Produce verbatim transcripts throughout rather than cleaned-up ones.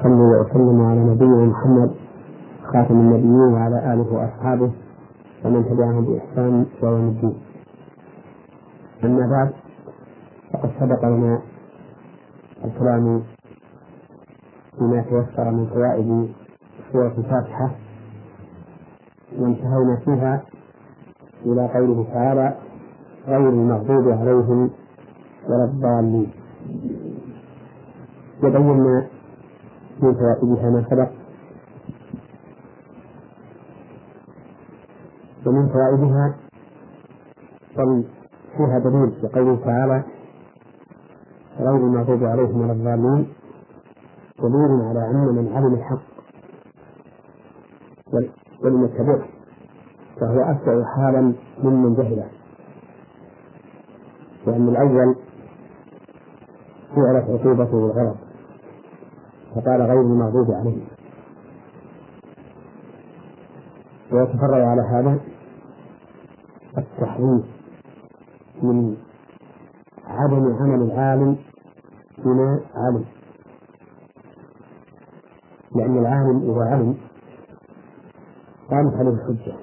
وأصلي وأسلم على نبينا محمد خاتم النبيين وعلى آله وأصحابه ومن تبعهم بإحسان إلى يوم الدين. أما بعد، فقد سبق لنا الكلام فيما تيسر من فوائد سورة الفاتحة، وانتهينا فيها إلى قوله تعالى: غير المغضوب عليهم ولا الضالين. وبينا من فوائدها ما سبق، ومن فوائدها بل فيها دليل لقوله تعالى: غير المغضوب عليهم ولا الضالين، دليل على أن من علم الحق ولم يتبعه فهو أسوأ حالا ممن جهله، لأن الأول فعلت عقوبته بالغضب فقال غير المغضوب عليهم. ويتفرع على هذا التحريف من عدم عمل العالم بما علم، لأن العالم إذا علم قامت عليه الحجة،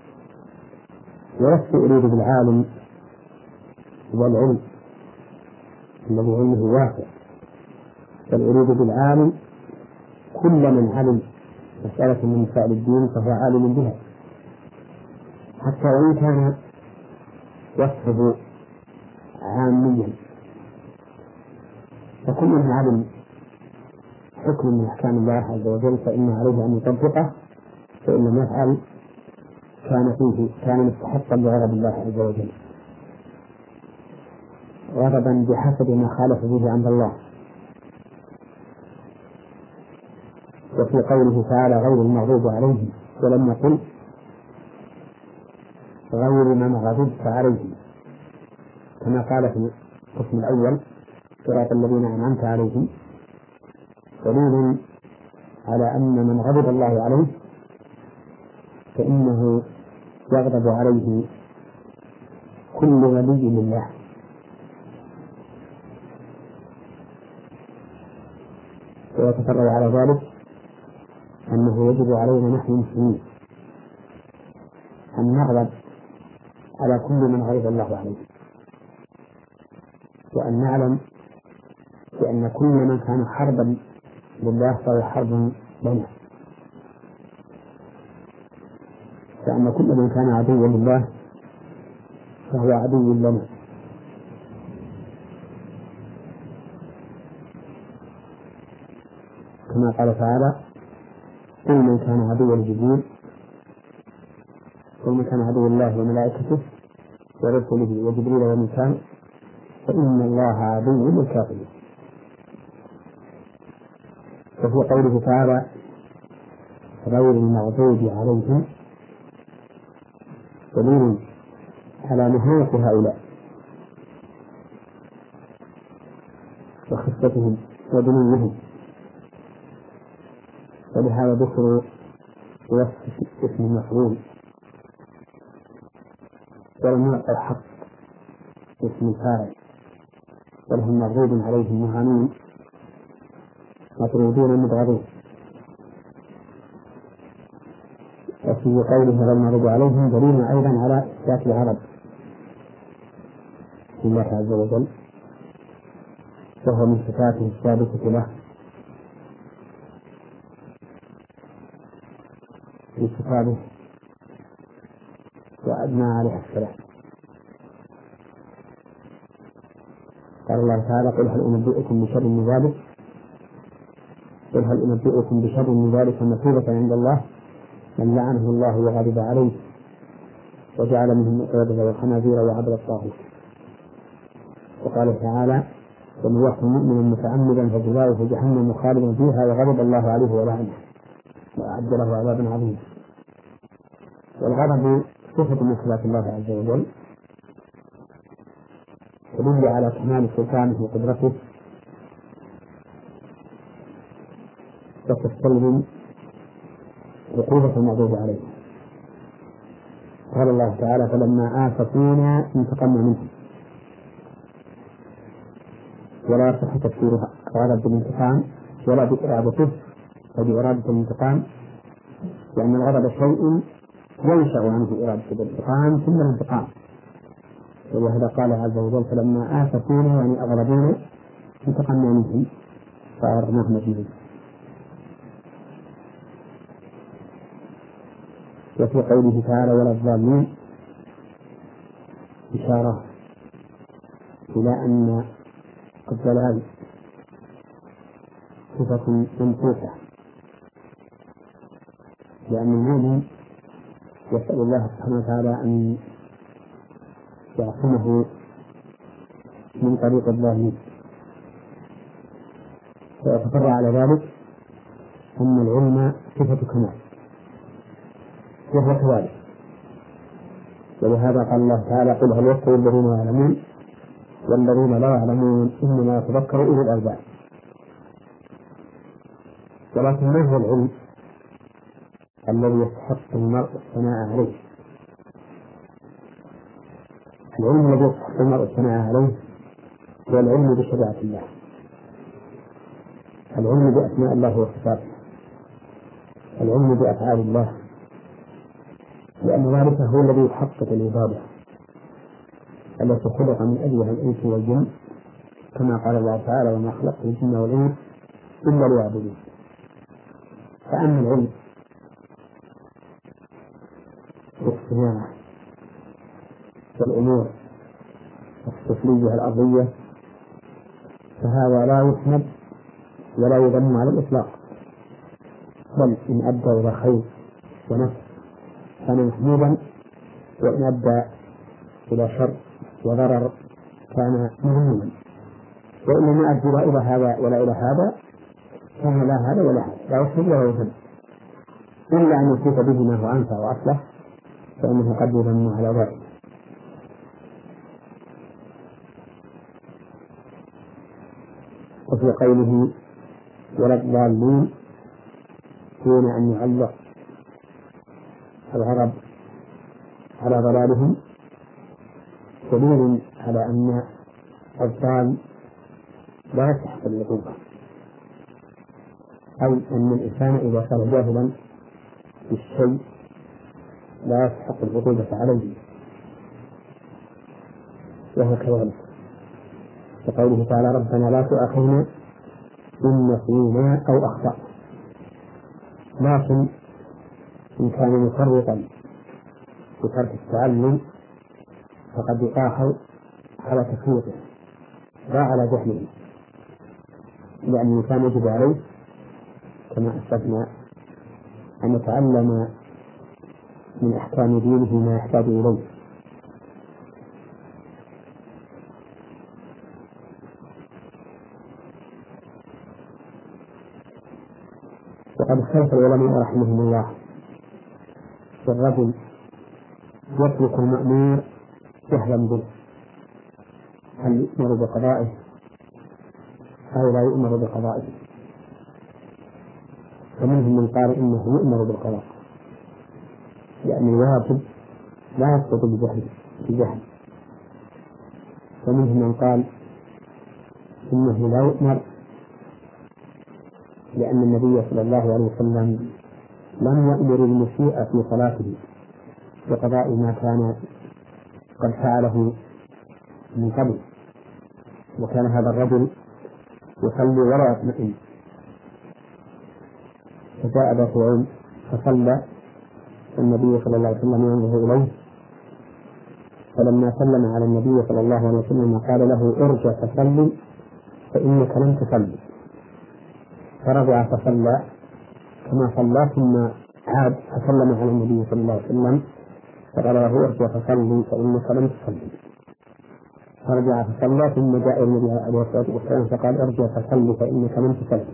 ولست أريد بالعالم والعلم الذي علمه واسع، بل أريد بالعالم كل من علم مسألة من مسائل الدين فهو عالم بها، حتى وإن كان وصفه عاميا، فكل من علم حكم من أحكام الله عز وجل فإن عليه أن يطبقه، فإن لم يفعل كان فيه كان مستحقا لغضب الله عز وجل، غضبا بحسب ما خالف به عند الله. وفي قوله تعالى: غير المغضوب عليهم، ولم يقل غير من غضبت عليهم، كما قال في القسم الأول: صراط الذين أنعمت عليهم، دليل على أن من غضب الله عليه فإنه يغضب عليه كل ولي لله. ويتفرع على ذلك أنه يجب علينا نحن المسلمين أن نغضب على كل من غضب الله عليه، وأن نعلم بأن كل من كان حربا لله فهو حرب لنا، فأن كل من كان عدوا لله فهو عدو لنا. كما قال تعالى: كل من كان عدوا لجبريل، كل من كان عدو الله وملائكته ورسله وجبريل وميكال فإن الله عدو للكافرين. وفي قوله تعالى: غير المغضوب عليهم، دليل على نهاية هؤلاء وخفتهم ودنوهم، ولهذا ذكروا بوصف اسم المفعول، ولم يعطى الحق اسم الفاعل، بل هم مغضوب عليهم مهانين مطرودون مبغضون. وفي قوله غير المغضوب عليهم دليل أيضا على إثبات العرب لله عز وجل، وهو من صفاته الثابتة له، في كتابه وأدنى عليه السلام. قال الله تعالى: قل هل أنبئكم بشر من ذلك قل هل أنبئكم بشر من ذلك مثوبة عند الله من لعنه الله وغضب عليه وجعل منهم القردة والخنازير وعبد الطاغوت. وقال تعالى: ومن يقتل مؤمنا متعمدا فجزاؤه جهنم خالدا فيها وغضب الله عليه ولعنه وأعد له عذابا عظيما. والغضب صفة من صفات الله عز وجل، تدل على كمال سلطانه وقدرته، وتستلزم عقوبة المغضوب عليه. قال الله تعالى: فلما آسفونا انتقمنا منهم. ولا يصح تفسيرها غضب بالانتقام ولا بإرادته وبإرادة الانتقام، لأن الغضب شيء ينشأ عنه إرادة الانتقام ثم الانتقام. ولهذا قال عز وجل فلما آسفونا يعني أغضبونا انتقمنا منهم فأغرقناهم أجمعين. وفي قوله تعالى ولا الظالمين إشارة إلى أن الضلال صفة منفوسة، لأن المؤمن يسأل الله سبحانه وتعالى أن يعصمه من طريق الظالمين. ويتفرع على ذلك أن العلم صفة كمال وهو كذلك، ولهذا قال الله تعالى قل هل يستوي الذين يعلمون والذين لا يعلمون إنما يتذكر أولو الألباب. ولكن ما هو العلم الذي يستحق المرء الثناء عليه؟ العلم الذي يستحق المرء الثناء عليه هو العلم بشريعة الله، العلم بأسماء الله وصفاته، العلم بأفعال الله، لأن ذلك هو الذي يحقق العبادة التي خلق من أجلها الإنس والجن، كما قال الله تعالى وما خلقت الجن والإنس إلا ليعبدون. فأما العلم والصناعة والأمور السفلية الأرضية فهذا لا يحمد ولا يذم على الإطلاق، بل إن أدى إلى خير ونفع كان محمودا، وإن أدى إلى شر وضرر كان مذموما، وإن ما أدى إلى هذا ولا إلى هذا كان لا هذا ولا هذا، لا يحمد ولا يذم، إلا أن يصيب به ما هو أنفع وأصلح فإنه قد يذم على ذلك. وفي قوله ولا الضالين دون أن يعلق الغضب على ضلالهم دليل على أن الضال لا يستحق العقوبة، أو أن الإنسان إذا كان جاهلا بالشيء لا يستحق العقوبة عليه، وهو كذلك كقوله تعالى ربنا لا تؤاخذنا إن نسينا أو أخطأنا. لكن إن كان مفرطا في ترك التعلم فقد يؤاخذ على تفريطه لا على جهله، لأن الإنسان يجب عليه كما أسلفنا أن يتعلم من أحكام دينه ما يحتاج إليه. وقد اختلف العلماء رحمهم الله في الرجل يترك المأمور جهلا به، هل يؤمر بقضائه أو لا يؤمر بقضائه؟ فمنهم من قال إنه يؤمر بالقضاء، لأن الواجب لا يسقط بجهل بجهل، ومنهم من قال إنه لا يؤمر، لأن النبي صلى الله عليه وسلم لم يأمر المسيء في صلاته بقضاء ما كان قد فعله من قبل، وكان هذا الرجل يصلي ولا يطمئن، فجاء ذات يوم فصلى النبي صلى الله عليه وسلم ينظر إليه، فلما سلم على النبي صلى الله عليه وسلم قال له ارجع فصلي فإنك لم تصلي، فرجع فصلى كما صلى ثم عاد فسلم على النبي صلى الله عليه وسلم فقال له ارجع فصلي فإنك لم تصلي، فرجع فصلى ثم جاء النبي عليه الصلاة والسلام فقال ارجع فصلي فإنك لم تصلي،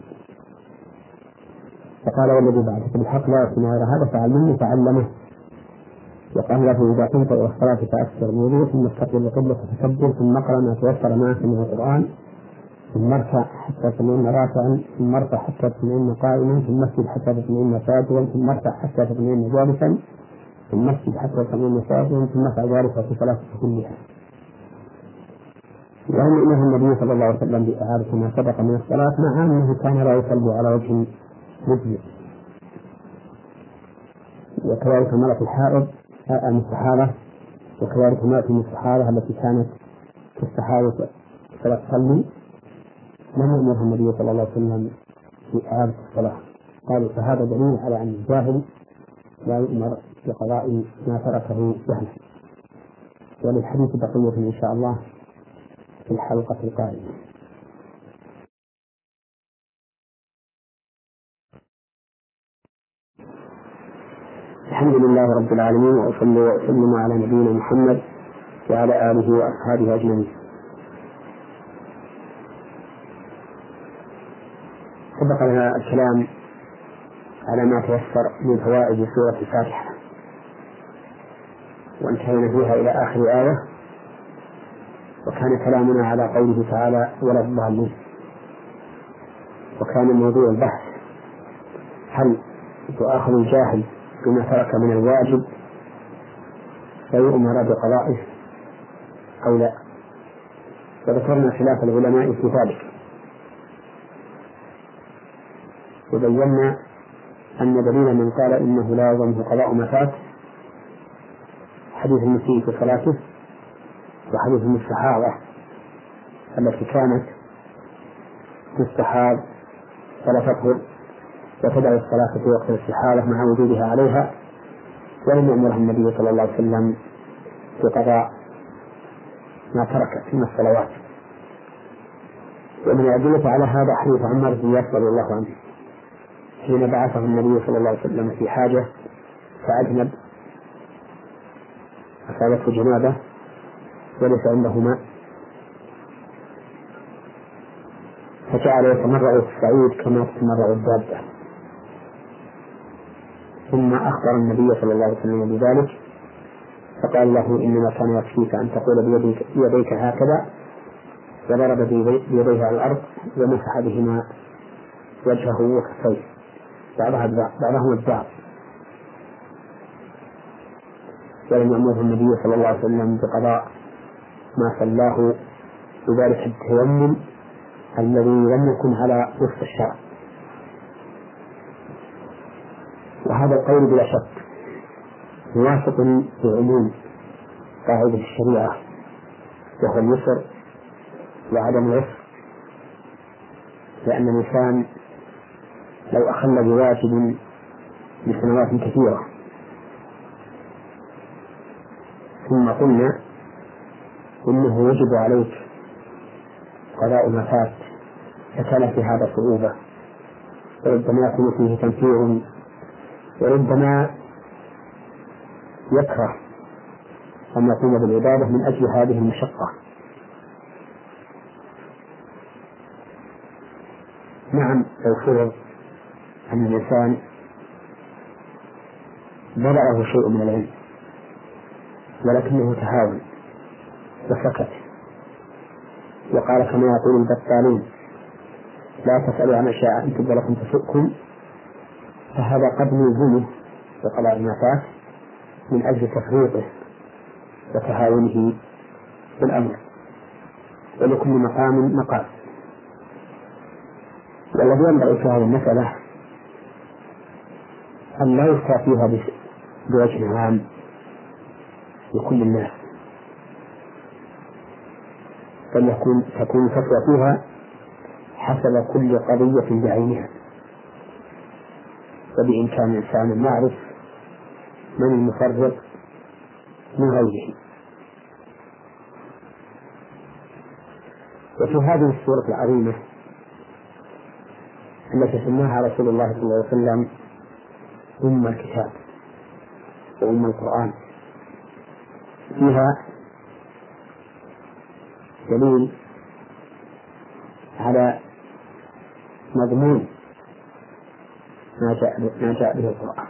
فقال والذي بعثك بالحق لا يصنع غير هذا فعل مني فعلمه، وقال له إذا قمت إلى الصلاة فأكثر الوضوء ثم استقبل القبلة فتكبر ثم اقرأ ما تيسر معك من القرآن ثم ارفع حتى تطمئن راكعا ثم ارفع حتى تطمئن قائما ثم اسجد حتى تطمئن ساجدا ثم ارفع حتى تطمئن جالسا ثم اسجد حتى تطمئن ساجدا ثم افعل ذلك في صلاتك كلها. لأن إنه النبي صلى الله عليه وسلم بإعادة ما سبق من الصلاة، مع أنه كان لا يصلي على وجه مجزئ. وكذلك المرأة الحائض المستحاضة، وكذلك المرأة المستحاضة التي كانت تستحاض فلا تصلي، لم يأمرها النبي صلى الله عليه وسلم بإعادة الصلاة. قالوا فهذا دليل على أن الجاهل لا يؤمر بقضاء ما تركه جهلا. وللحديث بقية إن شاء الله في الحلقة القادمة. الحمد لله رب العالمين، وأصلي وأسلم على نبينا محمد وعلى آله وأصحابه أجمعين. سبق لنا الكلام على ما تيسر من فوائد سورة الفاتحة، وانتهينا فيها إلى آخر آية، وكان كلامنا على قوله تعالى ولا الضالين. وكان موضوع البحث هل يؤاخذ الجاهل بما ترك من الواجب فيؤمر بقضائه أو لا؟ وذكرنا خلاف العلماء في ذلك، وبينا أن دليل من قال إنه لا يلزمه قضاء ما فات حديث المسيء في صلاته، وحديث المستحاضة التي كانت تستحاض فلا تطهر وتدع الصلاة في وقت الاستحاضة مع وجودها عليها، ولم يأمرها النبي صلى الله عليه وسلم بقضاء ما ترك من الصلوات. ومن الأدلة على هذا حديث عمار بن ياسر رضي الله عنه حين بعثه النبي صلى الله عليه وسلم في حاجة فأجنب، أصابته جنابة وليس عنده ماء، فجعل يتمرع في الصعيد كما تتمرع الدابة، ثم أخبر النبي صلى الله عليه وسلم بذلك فقال له إنما كان يكفيك أن تقول بيديك, بيديك هكذا، وضرب بيديه على الأرض ومسح بهما وجهه وكفيه بعضهم البعض. ولم يأمره النبي صلى الله عليه وسلم بقضاء ما صلاه بذلك التيمم الذي لم يكن على وفق الشرع. وهذا القول بلا شك موافق لعموم قاعدة الشريعة، وهو اليسر وعدم العسر، لأن الإنسان لو أخل بواجب لسنوات كثيرة ثم قلنا إنه يجب عليك قضاء ما فات فكان في هذا صعوبة، وربما يكون فيه تنفير، وربما يكره أن يقوم بالعبادة من أجل هذه المشقة. نعم لو فرض أن الإنسان بلغه شيء من العلم ولكنه تهاون وسكت وقال كما يقول البطالين لا تسألوا عن أشياء أن تبدأ لكم تسؤكم، فهذا قد يلزمه بقضاء ما فات من أجل تفريطه وتهاونه بالأمر، ولكل مقام مقام. والذي ينبغي في هذه المسألة أن لا يفتى فيها بوجه عام لكل الناس، بل يكون تكون فتوى فيها حسب كل قضية بعينها، وبإمكان الإنسان أن يعرف من المفرط من غيره. وفي هذه السورة العظيمة التي سماها رسول الله صلى الله عليه وسلم أم الكتاب وأم القرآن، فيها دليل على مضمون ما جاء ما جاء به القرآن،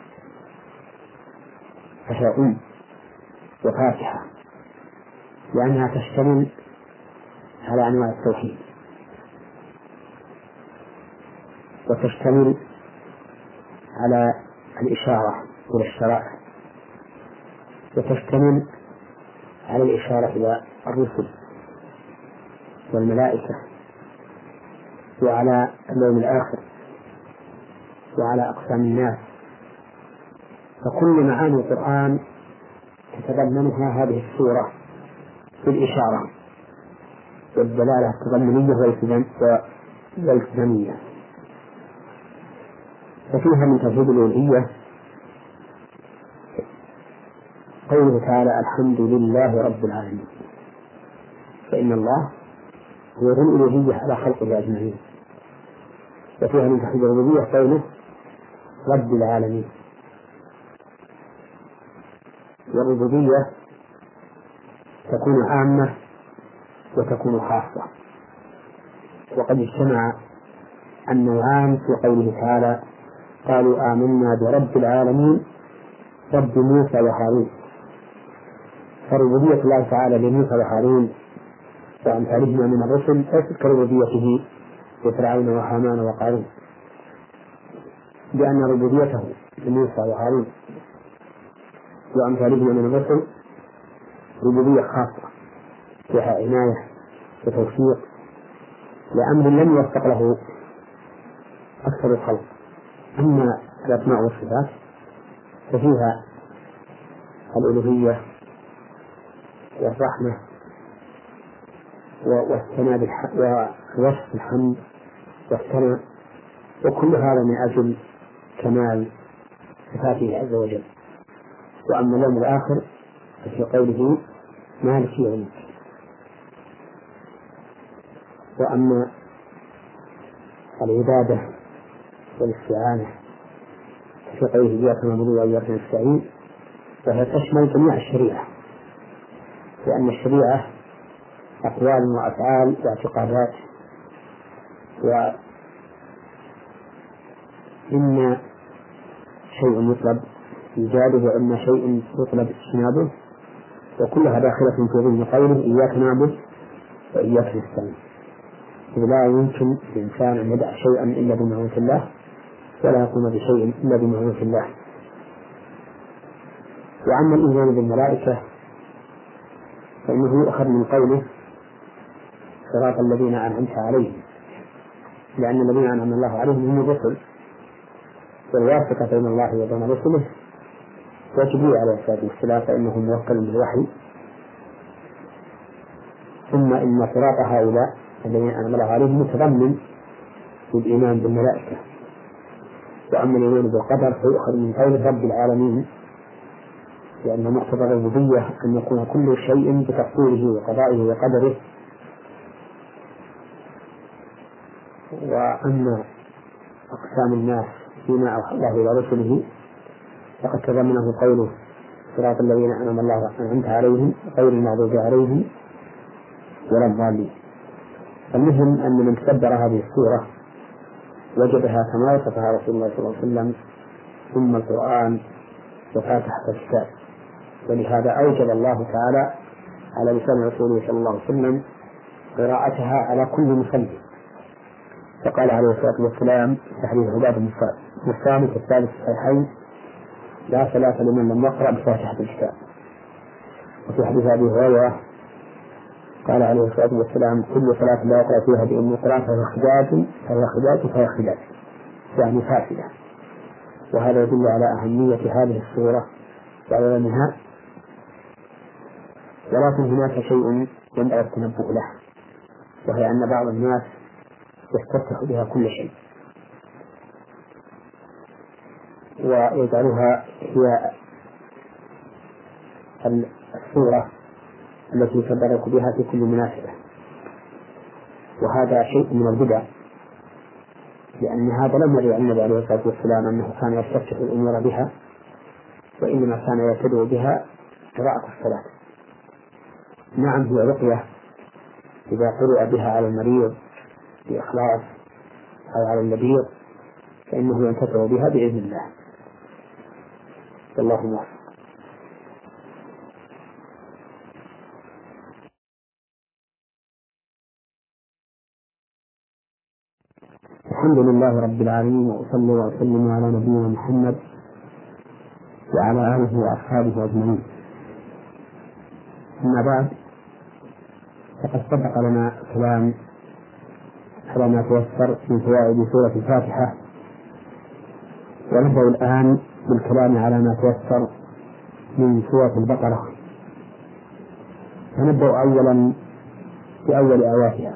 فهي أم وفاتحة لأنها تشتمل على أنواع التوحيد، وتشتمل على الإشارة إلى الشرائع، وتشتمل على الإشارة إلى الرسل، والملائكة وعلى اليوم الآخر وعلى أقسام الناس، فكل معاني القرآن تتضمنها هذه السورة بالإشارة والدلالة التضمنية والالتزامية. ففيها من توحيد الألوهية قوله تعالى الحمد لله رب العالمين، فإن الله هو ذو الألوهية على خلقه أجمعين. وفيها من توحيد الربوبية قوله رب العالمين. والربوبية تكون عامة وتكون خاصة، وقد اجتمع النوعان في قوله تعالى قالوا آمنا برب العالمين رب موسى وهارون. فربوبية الله تعالى لموسى وهارون وأمثالهما من الرسل ليست كربوبيته لفرعون وهامان وقارون، لأن ربوبيته لموسى وهارون وأمثالهما من الرسل ربوبية خاصة فيها عناية وتوفيق لأمر لم يوفق له أكثر الخلق. أما الأسماء والصفات ففيها الألوهية والرحمة والثناء ووصف الحمد والثناء، وكل هذا من أجل كمال صفاته عز وجل. وأما اليوم الآخر ففي قوله مالك يوم الدين. وأما العبادة والاستعانة في قوله إياك نعبد وإياك نستعين، فهي تشمل جميع الشريعة، لأن الشريعة أقوال وأفعال واعتقادات، وإما شيء يطلب إيجاده وإما شيء يطلب اجتنابه، وكلها داخلة في ضمن قوله إياك نعبد وإياك نستعين. لا يمكن للإنسان أن يدع شيئا إلا بمعونة الله، ولا يقوم بشيء إلا بمعونة الله. وأما الإيمان بالملائكة فإنه يؤخذ من قوله صراط الذين أنعمت عليهم، لأن الذين أنعم الله عليهم هم الرسل، والواسطة بين الله وبين رسله وجبريل عليه الصلاة والسلام فإنه موكل بالوحي. ثم إن صراط هؤلاء الذين أنعم الله عليهم متضمن بالإيمان بالملائكة. وأما الإيمان بالقدر فيؤخذ من قول رب العالمين، لأن مقتضى الربوبية أن يكون كل شيء بتقديره وقضائه وقدره. وأما أقسام الناس فيما أوحى الله إلى رسله فقد تضمنه قوله صراط الذين أنعم الله أنعمت عليهم غير المغضوب عليهم ولا الضالين. المهم أن من تدبر هذه السورة وجدها كما وصفها رسول الله صلى الله عليه وسلم ثم القرآن وفاتحة الكتاب، ولهذا أوجب الله تعالى على لسان رسوله صلى الله عليه وسلم قراءتها على كل مصلي، فقال عليه الصلاة والسلام في حديث عبادة بن الصامت الثالث الصحيحين لا صلاة لمن لم يقرأ بفاتحة الكتاب. وفي حديث أبي هريرة قال عليه الصلاة والسلام كل صلاة لا يقرأ فيها بأم القرآن فهي خداج فهي خداج فهي خداج يعني فاسدة. وهذا يدل على أهمية هذه السورة وعلمها، ولكن هناك شيء ينبغي التنبه له، وهي أن بعض الناس يستفتح بها كل شيء ويجعلها هي السورة التي يتبرك بها في كل مناسبة، وهذا شيء من البدع، لأن هذا لم يرد عن النبي عليه الصلاة والسلام أنه كان يستفتح الأمور بها، وإنما كان يبتدئ بها قراءة الصلاة. نعم هي رقية إذا قرأ بها على المريض بإخلاص أو على النبيض فإنه ينتفع بها بإذن الله. والله موفق. الحمد لله رب العالمين، وأصلي وأسلم على نبينا محمد وعلى آله وأصحابه أجمعين. أما بعد، فقد سبق لنا كلام على ما تيسر من فوائد سورة الفاتحة، ونبدأ الآن بالكلام على ما تيسر من سورة البقرة. فنبدأ أولا بأول آياتها،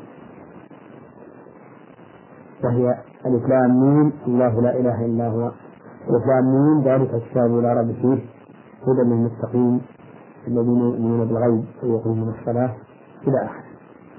وهي ألف لام ميم الله لا إله إلا هو. ألف لام ميم ذلك الكتاب لا ريب فيه هدى للمتقين الذين يؤمنون بالغيب ويقيمون الصلاة إلى آخره.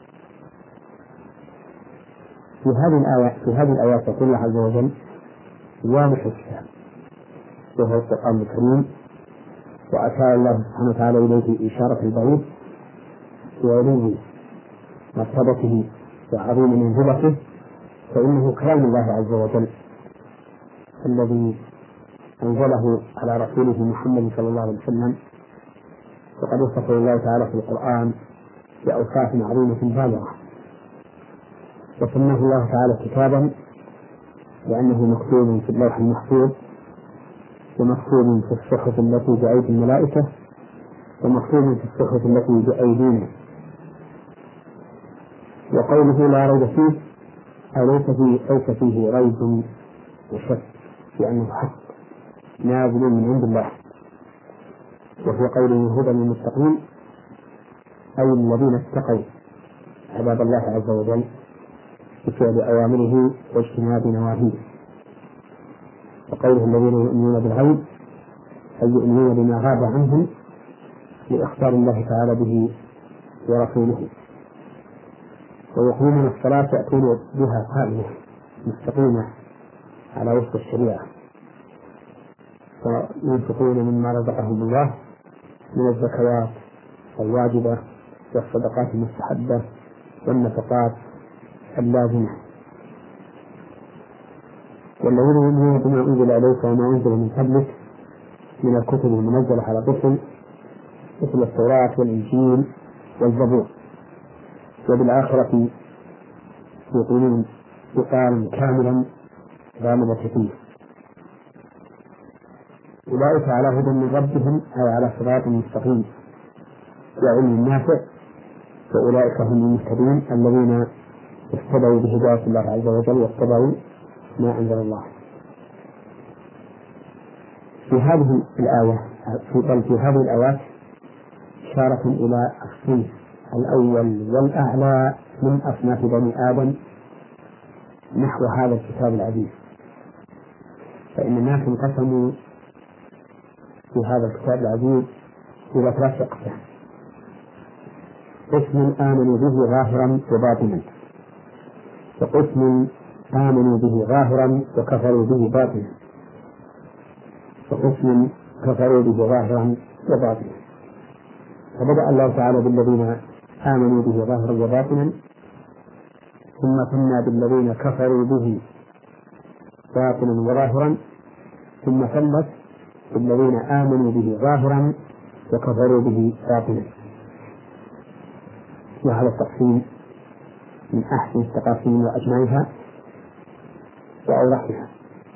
في هذه الآية في هذه الآيات يقول الله عز وجل واضح الكتاب وهو القرآن الكريم، وأشار الله سبحانه وتعالى إليه إشارة البعيد وعلو مرتبته وعظيم منزلته، فإنه كلام الله عز وجل الذي أنزله على رسوله محمد صلى الله عليه وسلم، وقد وصفه الله تعالى في القرآن بأوصاف عظيمة بالغة، وسماه الله تعالى كتابا لأنه مكتوب في اللوح المحفوظ، ومكتوب في الصحف التي بأيدي الملائكة، ومكتوب في الصحف التي بأيدينا. وقوله لا ريب فيه أو ليس فيه ليس فيه ريب وشك، لأنه حق نازل من عند الله. وفي قوله هدى للمتقين أي الذين اتقوا عذاب الله عز وجل بفعل أوامره واجتناب نواهيه. وقوله الذين يؤمنون بالغيب أي يؤمنون بما غاب عنهم لإخبار الله تعالى به ورسوله، ويقيمون الصلاة يأتون بها قائمة مستقيمة على وفق الشريعة، وينفقون مما رزقهم الله من الزكوات الواجبة والصدقات المستحبة والنفقات اللازمة. والذين يؤمنون بما أنزل إليك وما أنزل من قبلك من الكتب المنزلة على الرسل مثل التوراة والإنجيل والزبور، وبالآخرة يقولون إقرارا كاملا لا مبالغة فيه. أولئك على هدى من ربهم أو على صراط مستقيم وعلم نافع، فأولئك هم المهتدون الذين اهتدوا بهداية الله عز وجل واتبعوا ما أنزل الله. في هذه الآية في بل في هذه الآيات إشارة إلى الصنف الأول والأعلى من أصناف بني آدم نحو هذا الكتاب العزيز، فإن الناس انقسموا في هذا الكتاب العزيز إلى ثلاث أقسام: قسم آمنوا به ظاهرا وباطنا، وقسم آمنوا به ظاهرا وكفروا به باطنا، وقسم كفروا به ظاهرا وباطنا. فبدأ الله تعالى بالذين آمنوا به ظاهرا وباطنا، ثم ثنى بالذين كفروا به باطنا وظاهرا، ثم ثلث بالذين آمنوا به ظاهرا وكفروا به باطنا. وهذا التقسيم من أحسن التقاسيم وأجمعها وأوضحها.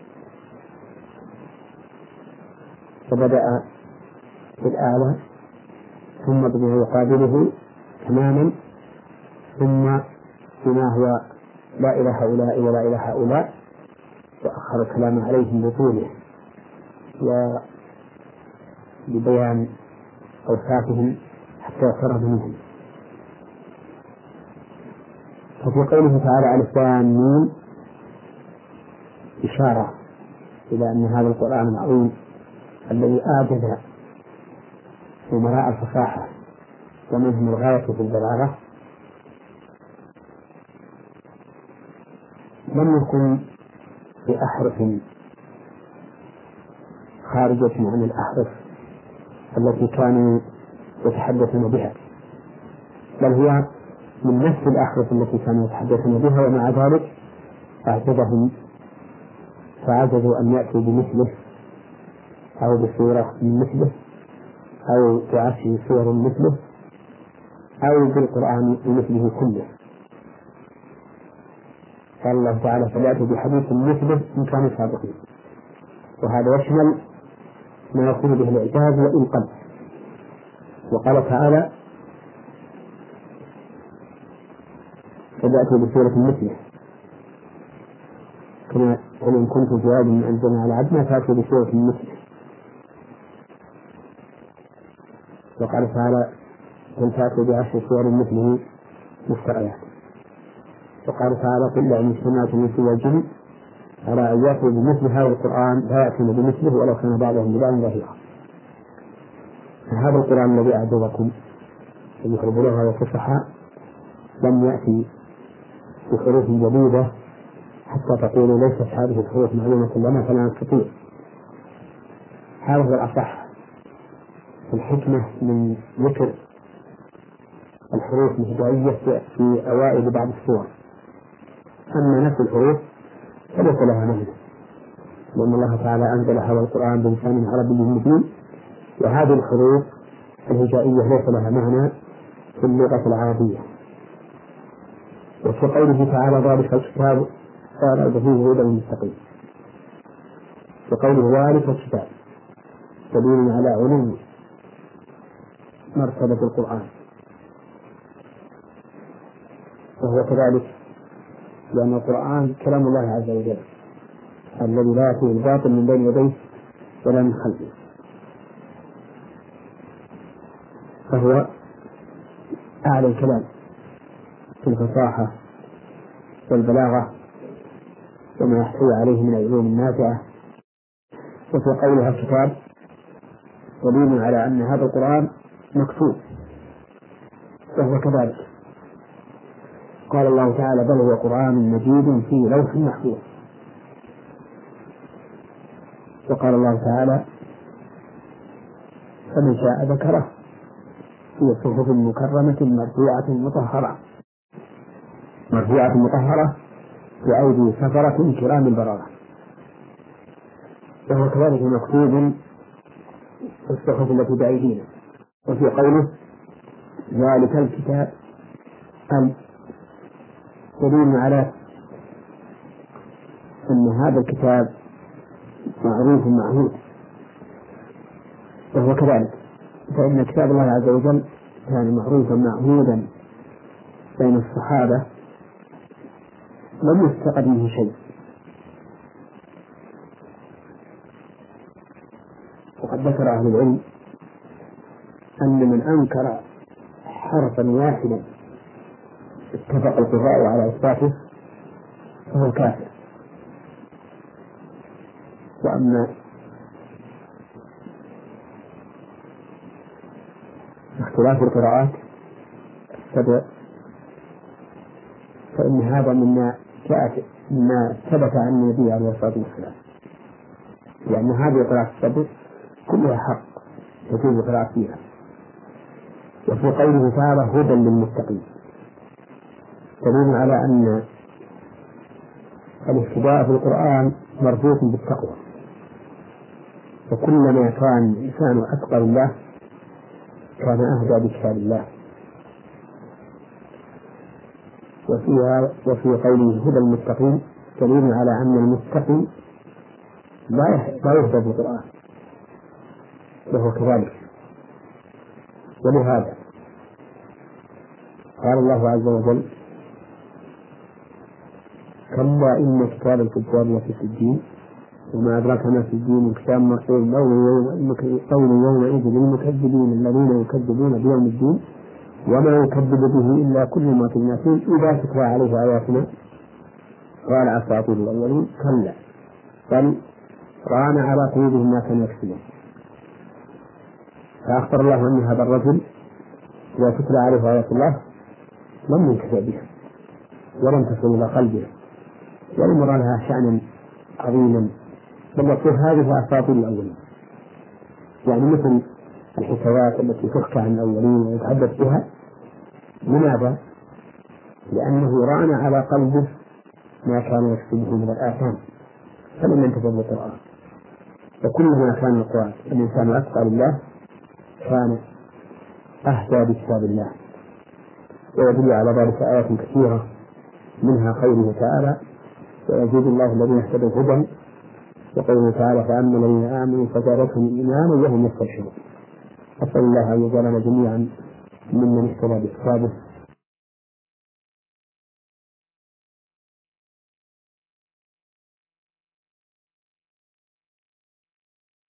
فبدأ بالأعلى ثم بما يقابله تماما، ثم بما هو لا إلى هؤلاء ولا إلى هؤلاء، وأخر الكلام عليهم بطوله وببيان أوصافهم حتى يقرب منهم. ففي قوله تعالى ألف لام ميم إشارة إلى أن هذا القرآن العظيم الذي أعجز أمراء الفصاحة ومنهم الغاية في البلاغة لم يكن بأحرف خارجة عن الأحرف التي كانوا يتحدثون بها، بل هو من نفس الأحرف التي كانوا يتحدثون بها، ومع ذلك أعجبهم فعجزوا أن يأتوا بمثله أو بصورة من مثله أو بعشر صور مثله أو بالقرآن بمثله كله. قال الله تعالى فليأتوا بحديث مثله إن كانوا صادقين، وهذا يشمل ما يكون به الإعجاز وإن قل. وقال تعالى فبأتوا بسورة مثله، كما قل إن كنتم في ريب مما أنزلنا على عبدنا فأتوا بسورة مثله. وقال تعالى قل فأتوا بعشر سور مثله مفتريات. وقال تعالى قل لئن اجتمعت الإنس والجن على أن يأتوا بمثل هذا القرآن لا يأتون بمثله ولو كان بعضهم لبعض ظهيرا. فهذا القرآن الذي أعجبكم أيها البلغاء والفصحاء لم يأتي بحروف جديدة حتى تقولوا ليست هذه الحروف معلومة لنا فلا نستطيع. هذا هو الأصح في الحكمة من ذكر الحروف الهجائية في أوائل بعض السور. أما نفس الحروف فليس لها معنى، لأن الله تعالى أنزل هذا القرآن بلسان عربي مبين، وهذه الحروف الهجائية ليس لها معنى في اللغة العربية. وفي قوله تعالى ذلك الكتاب لا ريب فيه هدى للمتقين، وقوله ذلك الكتاب دليل على علو مرتبة القرآن، وهو كذلك لأن القرآن كلام الله عز وجل الذي لا يأتيه الباطل من بين يديه ولا من خلفه، فهو أعلى الكلام في الفصاحة والبلاغة وما يحتوي عليه من العلوم النافعة. وفي قولها الكتاب دليل على أن هذا القرآن مكتوب، وهو كذلك. قال الله تعالى بل هو قرآن مجيد في لوح محفوظ. وقال الله تعالى فمن شاء ذكره في صحف مكرمة مرفوعة مطهرة مرفوعة مطهرة بأيدي سفرة كرام البررة، وهو كذلك مكتوب في الصحف التي بأيدينا. وفي قوله ذلك الكتاب أن دليل على أن هذا الكتاب معروف معهود، وهو كذلك، فإن كتاب الله عز وجل كان معروفا معهودا بين الصحابة لم يستقد منه شيء. وقد ذكر أهل العلم أن من أنكر حرفا واحدا اتفق القراء على إثباته فهو كافر. وأما اختلاف القراءات السبع فإن هذا مما جاء مما ثبت عن النبي عليه الصلاة والسلام، لأن هذه القراءات السبع كلها حق يجوز القراءة فيها. وفي قوله تعالى هدى للمتقين دليل على أن الاهتداء في القرآن مربوط بالتقوى، وكلما كان الإنسان أتقى لله كان أهدى بكتاب الله. وفيها وفي قوله هدى المتقين دليل على أن المتقي لا يهدى بالقرآن، وهو كذلك. ولهذا قال الله عز وجل كلا إن كتاب الفجار لفي سجين وما أدراك ما سجين كتاب مرسول قول يومئذ للمكذبين الذين يكذبون بيوم الدين وما يكذب به إلا كل ما في الناسين إذا تتلى عليه آياتنا قال أساطير الأولين كلا بل ران على قلوبهم ما كانوا يكسبون. فأخبر الله أن هذا الرجل إذا تتلى عليه آيات الله لم ينتفع بها ولم تصل إلى قلبه ولم يرى لها شأنا عظيما، بل يقول هذه أساطير الأولين، يعني مثل الحكايات التي تحكى عن الأولين ويتحدث بها. لماذا؟ لأنه ران على قلبه ما كان يكسبه من الآثام فلم ينتفع بالقرآن. وكلما كان القرآن الإنسان أتقى لله كان أهدى بكتاب الله. ويدل على ذلك آيات كثيرة منها قوله تعالى ويزيد الله الذين اهتدوا هدى، وقوله تعالى فأما الذين آمنوا فزادتهم إيمانا وهم يستبشرون. أسأل الله أن يجعلنا جميعا ممن اهتدى بكتابه